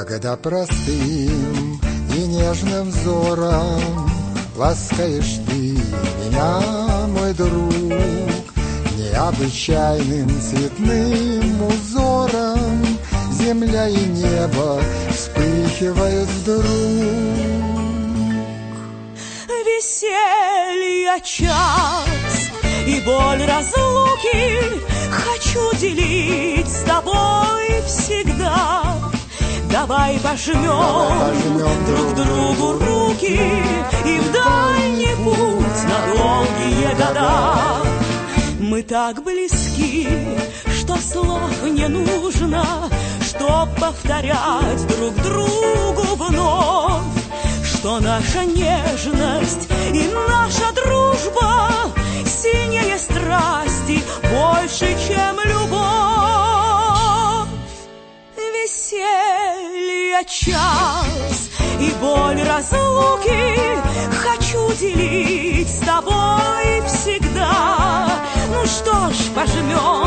Когда простым и нежным взором ласкаешь ты меня, мой друг, необычайным цветным узором земля и небо вспыхивают вдруг. Веселья час и боль разлуки хочу делить с тобой всегда. Давай пожмем друг другу руки и в дальний путь на долгие года. Мы так близки, что слов не нужно, чтоб повторять друг другу вновь, что наша нежность и наша дружба сильнее страсти, больше, чем любовь. Веселья час и боль разлуки хочу делить с тобой всегда. Ну что ж, пожмем